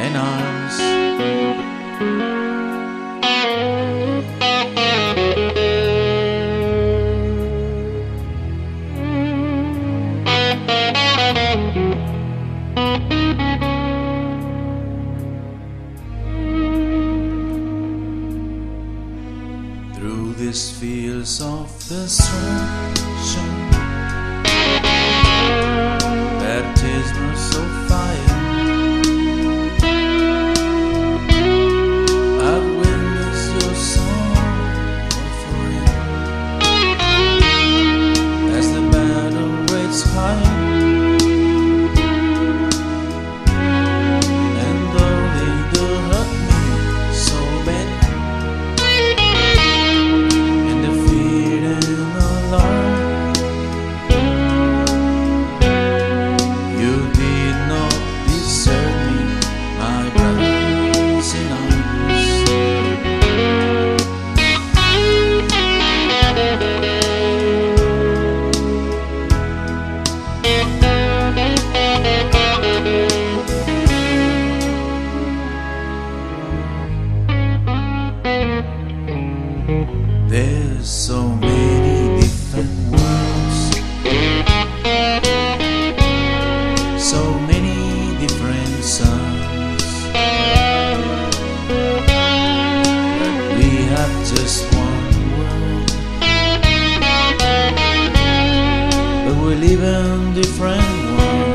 and arms. Through these fields of destruction, baptisms of fire, I've witnessed your song offering as the battle rages higher. And though they do hurt me so bad, and defeat and alarm, you did not desert me, my brothers in arms. There's so many different worlds, so many different suns, but we have just one world, but we live in different worlds.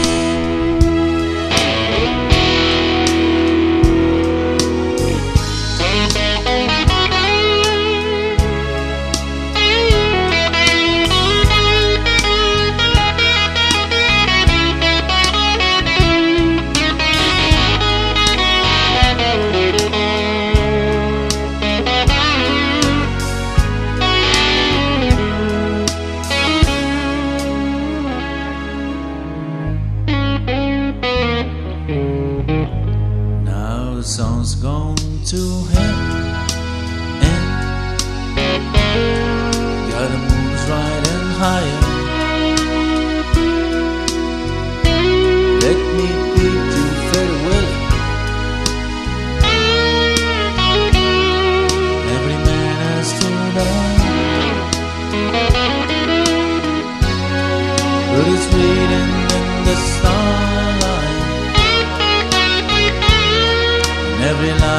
Now the sun's gone to hell, and the other moon's riding higher. Let me bid you farewell. Every man has to die, but it's waiting in the starlight. Every life